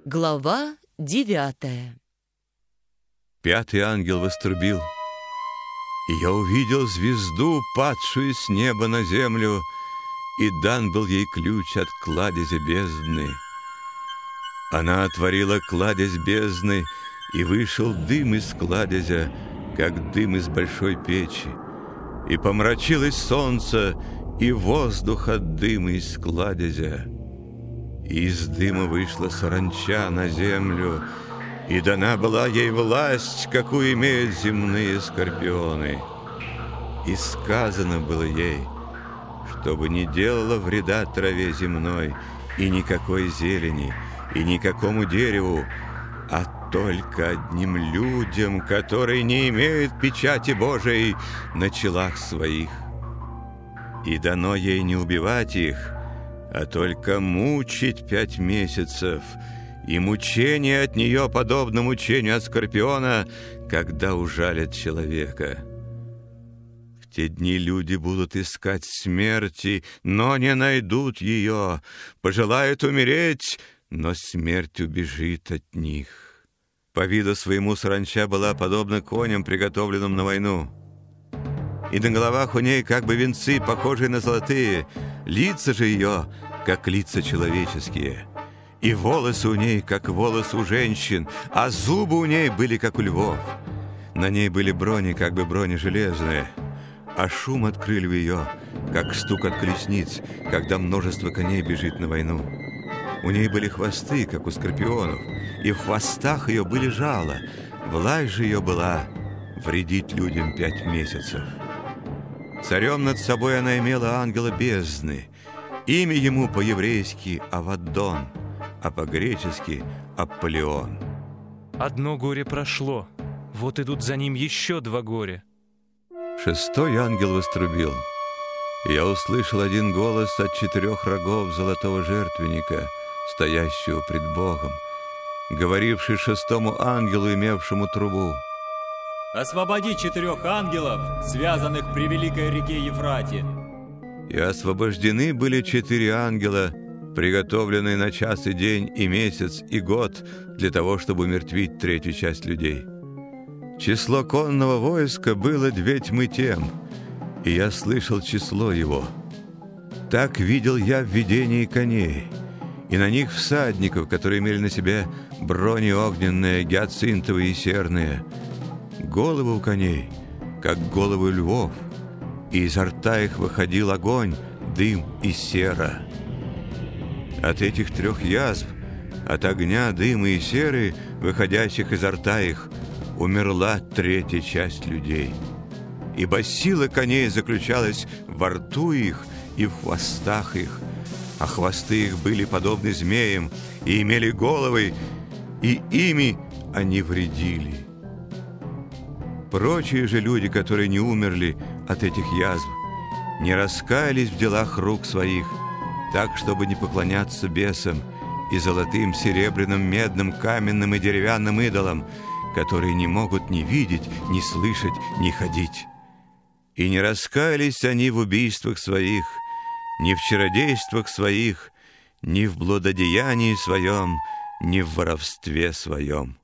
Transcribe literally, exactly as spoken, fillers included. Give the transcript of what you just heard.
Глава девятая. Пятый ангел вострубил, и я увидел звезду, падшую с неба на землю, и дан был ей ключ от кладезя бездны. Она отворила кладезь бездны, и вышел дым из кладезя, как дым из большой печи, и помрачилось солнце, и воздух от дыма из кладезя. И из дыма вышла саранча на землю, и дана была ей власть, какую имеют земные скорпионы. И сказано было ей, чтобы не делала вреда траве земной, и никакой зелени, и никакому дереву, а только одним людям, которые не имеют печати Божией на челах своих. И дано ей не убивать их, а только мучить пять месяцев, и мучение от нее подобно мучению от скорпиона, когда ужалят человека. В те дни люди будут искать смерти, но не найдут ее, пожелают умереть, но смерть убежит от них. По виду своему саранча была подобна коням, приготовленным на войну. И на головах у ней как бы венцы, похожие на золотые, лица же ее, как лица человеческие, и волосы у ней, как волосы у женщин, а зубы у ней были, как у львов. На ней были брони, как бы брони железные, а шум от крыльев ее, как стук от колесниц, когда множество коней бежит на войну. У ней были хвосты, как у скорпионов, и в хвостах ее были жала. Власть же ее была вредить людям пять месяцев. Царем над собой она имела ангела бездны. Имя ему по-еврейски Аваддон, а по-гречески Аполеон. Одно горе прошло, вот идут за ним еще два горя. Шестой ангел вострубил. Я услышал один голос от четырех рогов золотого жертвенника, стоящего пред Богом, говоривший шестому ангелу, имевшему трубу: «Освободи четырех ангелов, связанных при великой реке Ефрате». И освобождены были четыре ангела, приготовленные на час и день, и месяц, и год, для того, чтобы умертвить третью часть людей. Число конного войска было две тьмы тем, и я слышал число его. Так видел я в видении коней, и на них всадников, которые имели на себе брони огненные, гиацинтовые и серные. Головы у коней, как головы львов, и изо рта их выходил огонь, дым и сера. От этих трех язв, от огня, дыма и серы, выходящих изо рта их, умерла третья часть людей. Ибо сила коней заключалась во рту их и в хвостах их, а хвосты их были подобны змеям и имели головы, и ими они вредили. Прочие же люди, которые не умерли от этих язв, не раскаялись в делах рук своих, так, чтобы не поклоняться бесам и золотым, серебряным, медным, каменным и деревянным идолам, которые не могут ни видеть, ни слышать, ни ходить. И не раскаялись они в убийствах своих, ни в чародействах своих, ни в блудодеянии своем, ни в воровстве своем.